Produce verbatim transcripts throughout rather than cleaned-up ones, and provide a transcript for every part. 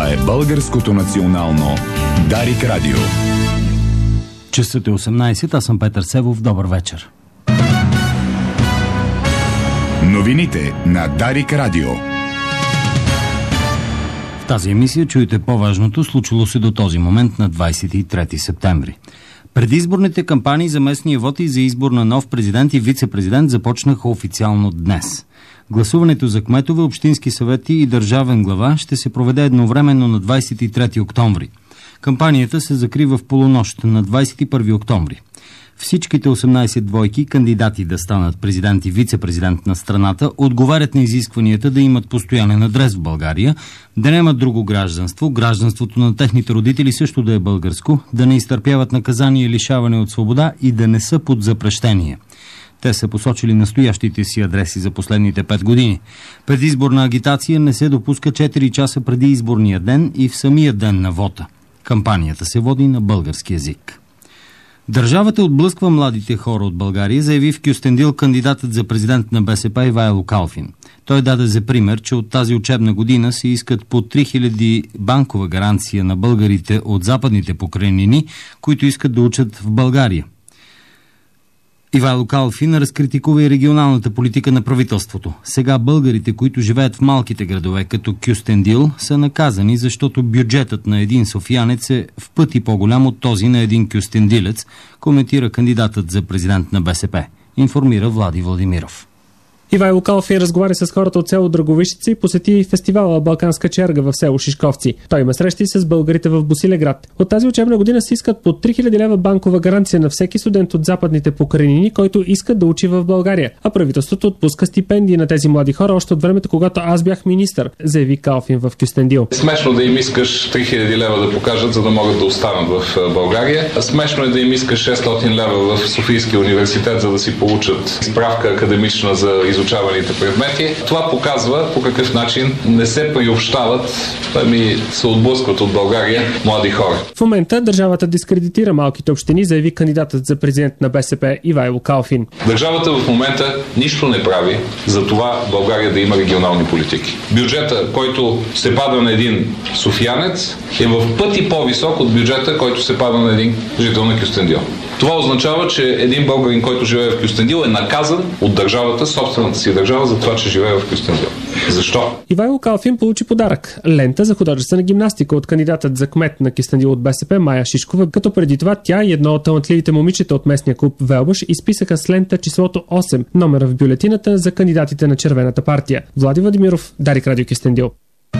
Това е Българското национално Дарик Радио. Часът е осемнайсет, аз съм Петър Севов. Добър вечер. Новините на Дарик Радио. В тази емисия чуете по-важното, случило се до този момент на двайсет и трети септември. Предизборните кампании за местния вод и за избор на нов президент и вице-президент започнаха официално днес. Гласуването за кметове, общински съвети и държавен глава ще се проведе едновременно на двайсет и трети октомври. Кампанията се закрива в полунощ на двайсет и първи октомври. Всичките осемнайсет двойки кандидати да станат президент и вице-президент на страната отговарят на изискванията да имат постоянен адрес в България, да нямат друго гражданство, гражданството на техните родители също да е българско, да не изтърпяват наказание и лишаване от свобода и да не са под запрещение. Те са посочили настоящите си адреси за последните пет години. Предизборна агитация не се допуска четири часа преди изборния ден и в самия ден на вота. Кампанията се води на български език. Държавата отблъсква младите хора от България, заяви в Кюстендил кандидатът за президент на БСП Ивайло Калфин. Той даде за пример, че от тази учебна година се искат по три хиляди банкова гаранция на българите от западните покрайнини, които искат да учат в България. Ивайло Калфин разкритикува и регионалната политика на правителството. Сега българите, които живеят в малките градове като Кюстендил, са наказани, защото бюджетът на един софиянец е в пъти по-голям от този на един кюстендилец, коментира кандидатът за президент на БСП. Информира Влади Владимиров. Ивайло Калфин разговаря с хората от село Драговищица и посети фестивала Балканска черга в село Шишковци. Той има срещи с българите в Босилеград. От тази учебна година се искат по три хиляди лева банкова гаранция на всеки студент от западните покрайнини, който иска да учи в България. А правителството отпуска стипендии на тези млади хора още от времето, когато аз бях министър, заяви Калфин в Кюстендил. Смешно да им искаш три хиляди лева да покажат, за да могат да останат в България. Смешно е да им искаш шестстотин лева в Софийския университет, за да си получат справка академична за изучаваните предмети. Това показва по какъв начин не се приобщават, ами се отблъскват от България млади хора. В момента държавата дискредитира малките общини, заяви кандидатът за президент на БСП Ивайло Калфин. Държавата в момента нищо не прави за това България да има регионални политики. Бюджета, който се пада на един софиянец, е в пъти по-висок от бюджета, който се пада на един жител на Кюстендил. Това означава, че един българин, който живее в Кюстендил, е наказан от държавата, собствената си държава, за това, че живее в Кюстендил. Защо? Ивайло Калфин получи подарък – лента за художествена гимнастика от кандидатът за кмет на Кюстендил от БСП Мая Шишкова, като преди това тя и едно от талантливите момичета от местния клуб Велбаш изписаха с лента числото осем, номера в бюлетината за кандидатите на Червената партия. Влади Владимиров, Дарик Радио Кюстендил.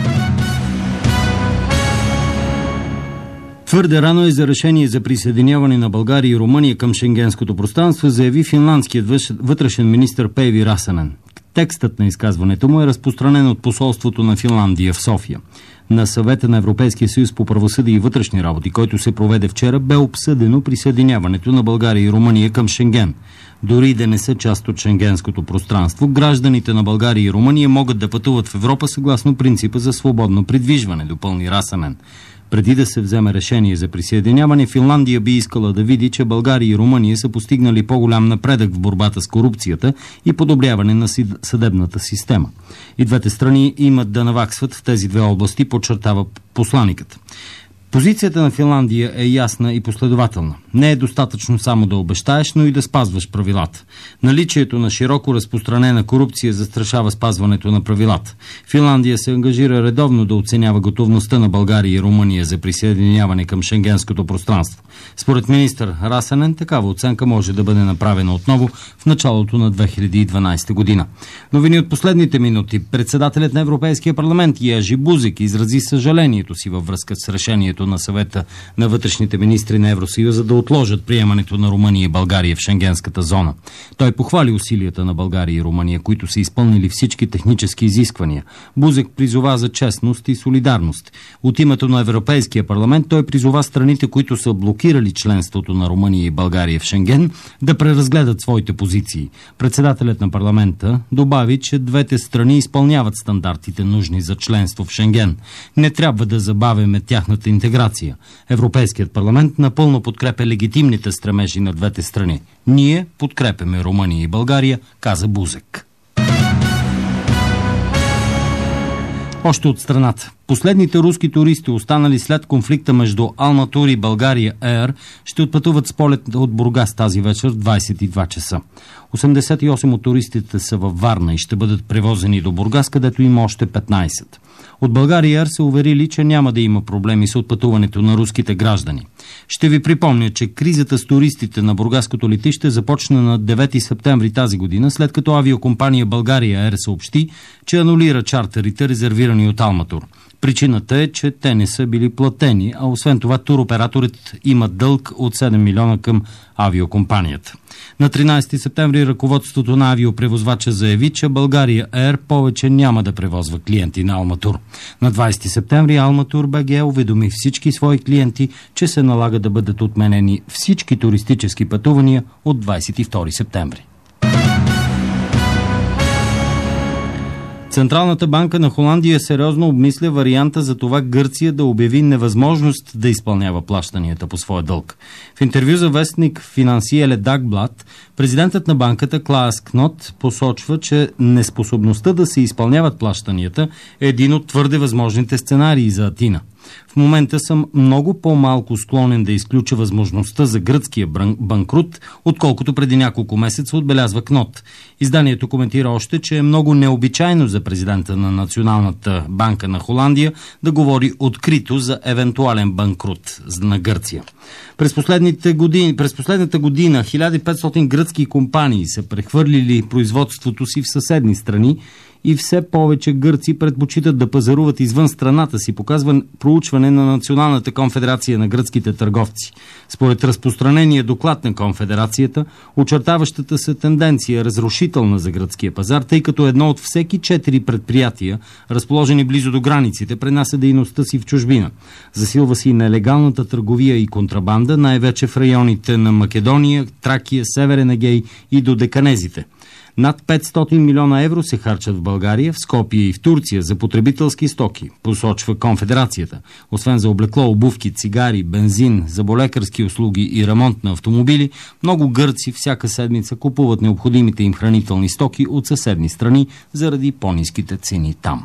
Твърде рано е за решение за присъединяване на България и Румъния към шенгенското пространство, заяви финландският вътрешен министър Пейви Расанен. Текстът на изказването му е разпространен от посолството на Финландия в София. На съвета на Европейския съюз по правосъдие и вътрешни работи, който се проведе вчера, бе обсъдено присъединяването на България и Румъния към Шенген. Дори да не са част от шенгенското пространство, гражданите на България и Румъния могат да пътуват в Европа съгласно принципа за свободно придвижване, допълни Расанен. Преди да се вземе решение за присъединяване, Финландия би искала да види, че България и Румъния са постигнали по-голям напредък в борбата с корупцията и подобряване на съдебната система. И двете страни имат да наваксват в тези две области, подчертава посланикът. Позицията на Финландия е ясна и последователна. Не е достатъчно само да обещаеш, но и да спазваш правилата. Наличието на широко разпространена корупция застрашава спазването на правилата. Финландия се ангажира редовно да оценява готовността на България и Румъния за присъединяване към шенгенското пространство. Според министър Расанен, такава оценка може да бъде направена отново в началото на две хиляди и дванадесета година. Новини от последните минути. Председателят на Европейския парламент Ежи Бузек изрази съжалението си във връзка с решението на съвета на вътрешните министри на Евросъюза да отложат приемането на Румъния и България в шенгенската зона. Той похвали усилията на България и Румъния, които са изпълнили всички технически изисквания. Бузек призова за честност и солидарност. От името на Европейския парламент той призова страните, които са блокирали членството на Румъния и България в Шенген, да преразгледат своите позиции. Председателят на парламента добави, че двете страни изпълняват стандартите нужни за членство в Шенген. Не трябва да забавяме тяхната интеграция. Европейският парламент напълно подкрепя легитимните стремежи на двете страни. Ние подкрепяме Румъния и България, каза Бузек. Още от страната. Последните руски туристи, останали след конфликта между Алматур и България Air, ще отпътуват с полет от Бургас тази вечер в двадесет и два часа. осемдесет и осем от туристите са във Варна и ще бъдат превозени до Бургас, където има още петнадесет. От България Air се уверили, че няма да има проблеми с отпътуването на руските граждани. Ще ви припомня, че кризата с туристите на бургаското летище започна на девети септември тази година, след като авиокомпания България Air съобщи, че анулира чартерите, резервирани от Алматур. Причината е, че те не са били платени, а освен това туроператорът има дълг от седем милиона към авиокомпанията. На тринадесети септември ръководството на авиопревозвача заяви, че България Air повече няма да превозва клиенти на Алматур. На двадесети септември Алматур БГ уведоми всички свои клиенти, че се налага да бъдат отменени всички туристически пътувания от двадесет и втори септември. Централната банка на Холандия сериозно обмисля варианта за това Гърция да обяви невъзможност да изпълнява плащанията по своя дълг. В интервю за вестник Финансиеле Дагблад, президентът на банката Клаас Кнот посочва, че неспособността да се изпълняват плащанията е един от твърде възможните сценарии за Атина. В момента съм много по-малко склонен да изключа възможността за гръцкия банкрут, отколкото преди няколко месеца, отбелязва Кнот. Изданието коментира още, че е много необичайно за президента на Националната банка на Холандия да говори открито за евентуален банкрут на Гърция. През, последните години, през последната година хиляда и петстотин гръцки компании са прехвърлили производството си в съседни страни и все повече гърци предпочитат да пазаруват извън страната си, показва проучване на Националната конфедерация на гръцките търговци. Според разпространения доклад на конфедерацията, очертаващата се тенденция е разрушителна за гръцкия пазар, тъй като едно от всеки четири предприятия, разположени близо до границите, пренася дейността си в чужбина. Засилва си нелегалната търговия и контрабанда, най-вече в районите на Македония, Тракия, Северен Егей и до Деканезите. Над петстотин милиона евро се харчат в България, в Скопие и в Турция за потребителски стоки, посочва конфедерацията. Освен за облекло, обувки, цигари, бензин, заболекарски услуги и ремонт на автомобили, много гърци всяка седмица купуват необходимите им хранителни стоки от съседни страни заради по-ниските цени там.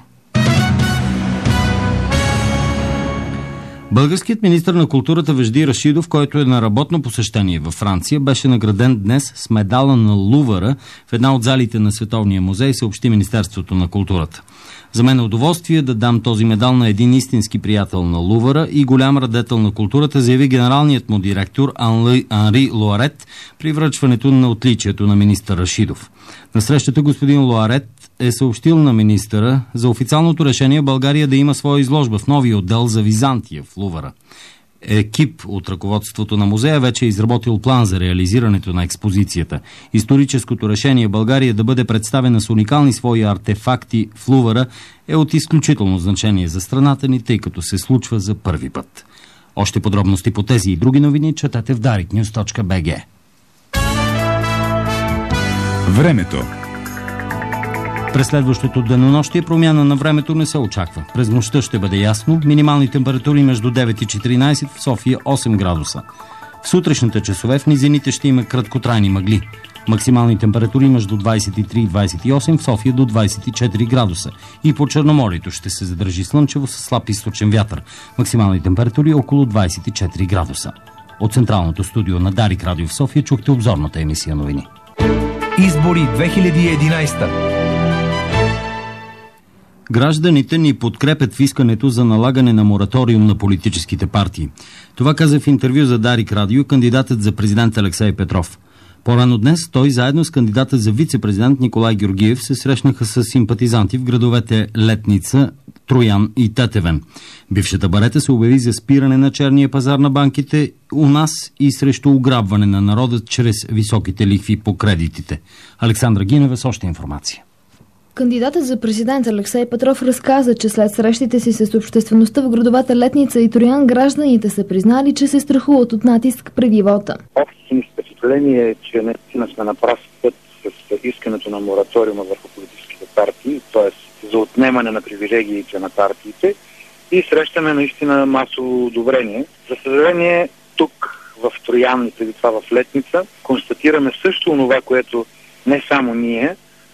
Българският министър на културата Вежди Рашидов, който е на работно посещение във Франция, беше награден днес с медала на Лувъра в една от залите на Световния музей, съобщи Министерството на културата. За мен е удоволствие да дам този медал на един истински приятел на Лувъра и голям радетел на културата, заяви генералният му директор Анри Луарет при връчването на отличието на министър Рашидов. На срещата господин Луарет е съобщил на министъра за официалното решение България да има своя изложба в новия отдел за Византия в Лувъра. Екип от ръководството на музея вече е изработил план за реализирането на експозицията. Историческото решение България да бъде представена с уникални свои артефакти в Лувъра е от изключително значение за страната ни, тъй като се случва за първи път. Още подробности по тези и други новини четете в дарик нюз точка би джи. Времето. През следващото денонощие промяна на времето не се очаква. През нощта ще бъде ясно, минимални температури между девет и четиринадесет, в София осем градуса. В сутрешните часове в низините ще има краткотрайни мъгли. Максимални температури между двадесет и три и двадесет и осем, в София до двадесет и четири градуса. И по Черноморието ще се задържи слънчево с слаб източен вятър. Максимални температури около двадесет и четири градуса. От централното студио на Дарик Радио в София чухте обзорната емисия новини. Избори две хиляди и единадесета. Гражданите ни подкрепят в искането за налагане на мораториум на политическите партии. Това каза в интервю за Дарик Радио кандидатът за президент Алексей Петров. По-рано днес той заедно с кандидата за вице-президент Николай Георгиев се срещнаха с симпатизанти в градовете Летница, Троян и Тетевен. Бившата Барета се обяви за спиране на черния пазар на банките у нас и срещу ограбване на народа чрез високите лихви по кредитите. Александра Гинева с още информация. Кандидатът за президент Алексей Петров разказа, че след срещите си с обществеността в градовата Летница и Троян, гражданите са признали, че се страхуват от натиск преди вота. Общото ни впечатление е, че наистина сме на прав път с искането на мораториума върху политическите партии, т.е. за отнемане на привилегиите на партиите, и срещаме наистина масово одобрение. За съжаление, тук в Троян и преди това в Летница констатираме също онова, което не само ние,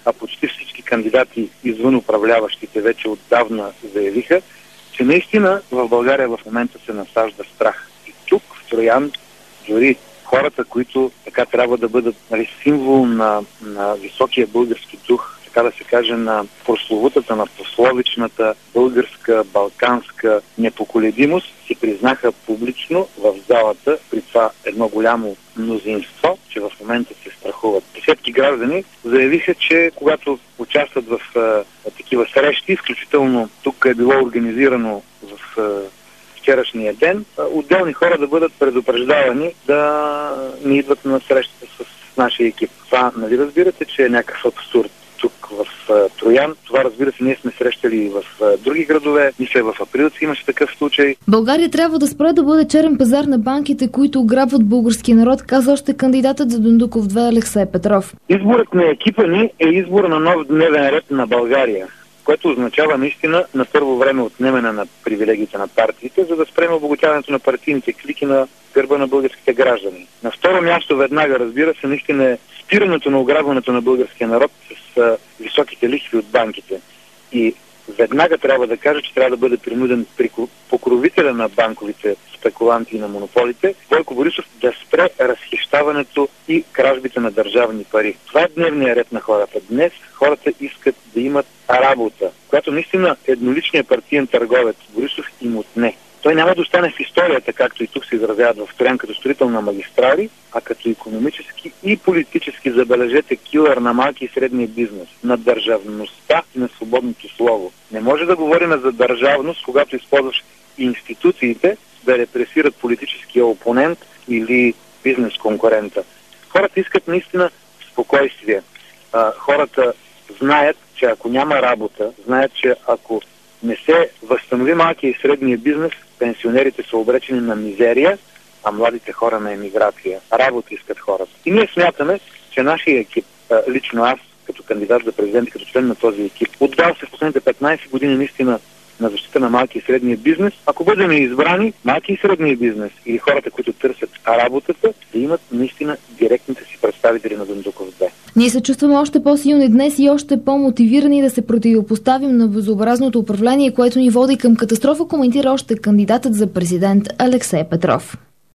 а почти всички кандидати извън управляващите вече отдавна заявиха, че наистина в България в момента се насажда страх. И тук в Троян дори хората, които така трябва да бъдат, нали, символ на, на високия български дух, така да се каже, на прословутата, на пословичната българска, балканска непоколебимост, си признаха публично в залата, при това едно голямо мнозинство, че в момента се страхуват. Десетки граждани заявиха, че когато участват в а, такива срещи, включително тук е било организирано в а, вчерашния ден, а, отделни хора да бъдат предупреждавани да не идват на срещата с нашия екип. Това, нали разбирате, че е някакъв абсурд тук в а, Троян. Това, разбира се, ние сме срещали и в а, други градове. Мисля, в Априлци имаше такъв случай. България трябва да спре да бъде черен пазар на банките, които ограбват български народ, каза още кандидатът за Дондуков две Алексей Петров. Изборът на екипа ни е избор на нов дневен ред на България, което означава наистина на първо време отнемане на привилегиите на партиите, за да спреме обогатяването на партийните клики на гърба на българските граждани. На второ място веднага, разбира се, наистина е спирането на ограбването на българския народ с а, високите лихви от банките. И веднага трябва да кажа, че трябва да бъде принуден покровителя на банковите спекуланти и на монополите, Бойко Борисов, да спре разхищаването и кражбите на държавни пари. Това е дневният ред на хората. Днес хората искат да имат работа, която наистина едноличният партиен търговец Борисов им отне. Той няма да остане в историята, както и тук се изразяват в Троян, като строител на магистрали, а като икономически и политически, забележете, килър на малки и средния бизнес, на държавността и на свободното слово. Не може да говорим за държавност, когато използваш институциите да репресират политическия опонент или бизнес конкурента. Хората искат наистина спокойствие. А, хората знаят, че ако няма работа, знаят, че ако не се възстанови малкия и средния бизнес, пенсионерите са обречени на мизерия, а младите хора на емиграция. Работа искат хората. И ние смятаме, че нашия екип, лично аз, като кандидат за президент, като член на този екип, отдал се в последните петнайсет години наистина на защита на малки и средния бизнес. Ако бъдем избрани, малки и средния бизнес или хората, които търсят работата, да имат наистина директните си представители на Дондуков две. Ние се чувстваме още по-силни днес и още по-мотивирани да се противопоставим на безобразното управление, което ни води към катастрофа, коментира още кандидатът за президент Алексей Петров.